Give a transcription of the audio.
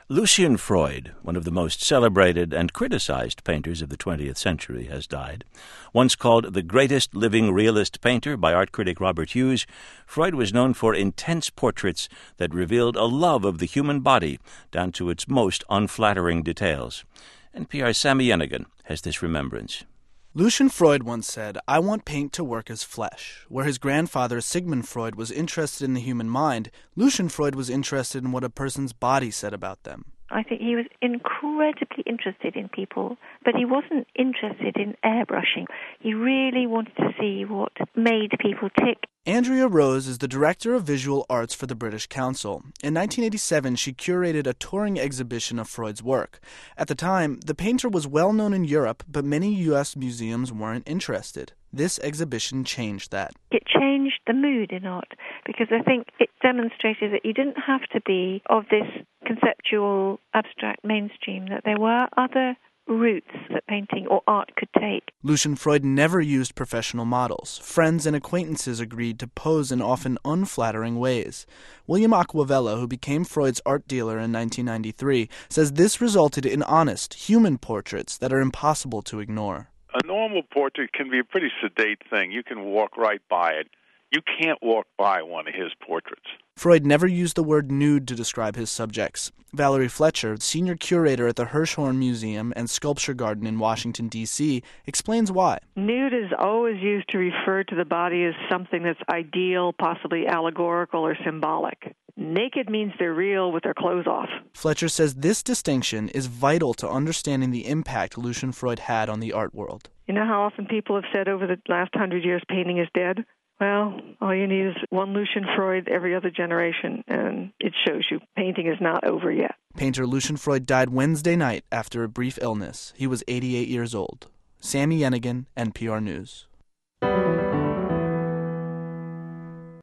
Lucian Freud, one of the most celebrated and criticized painters of the 20th century, has died. Once called the greatest living realist painter by art critic Robert Hughes, Freud was known for intense portraits that revealed a love of the human body down to its most unflattering details. NPR's Sami Yenigun has this remembrance. Lucian Freud once said, "I want paint to work as flesh." Where his grandfather Sigmund Freud was interested in the human mind, Lucian Freud was interested in what a person's body said about them. I think he was incredibly interested in people, but he wasn't interested in airbrushing. He really wanted to see what made people tick. Andrea Rose is the director of visual arts for the British Council. In 1987, she curated a touring exhibition of Freud's work. At the time, the painter was well known in Europe, but many U.S. museums weren't interested. This exhibition changed that. It changed the mood in art because I think it demonstrated that you didn't have to be of this conceptual, abstract mainstream, that there were other routes that painting or art could take. Lucian Freud never used professional models. Friends and acquaintances agreed to pose in often unflattering ways. William Acquavella, who became Freud's art dealer in 1993, says this resulted in honest, human portraits that are impossible to ignore. A normal portrait can be a pretty sedate thing. You can walk right by it. You can't walk by one of his portraits. Freud never used the word nude to describe his subjects. Valerie Fletcher, senior curator at the Hirshhorn Museum and Sculpture Garden in Washington, D.C., explains why. Nude is always used to refer to the body as something that's ideal, possibly allegorical or symbolic. Naked means they're real with their clothes off. Fletcher says this distinction is vital to understanding the impact Lucian Freud had on the art world. You know how often people have said over the last 100 years painting is dead? Well, all you need is one Lucian Freud every other generation, and it shows you painting is not over yet. Painter Lucian Freud died Wednesday night after a brief illness. He was 88 years old. Sami Yenigun, NPR News.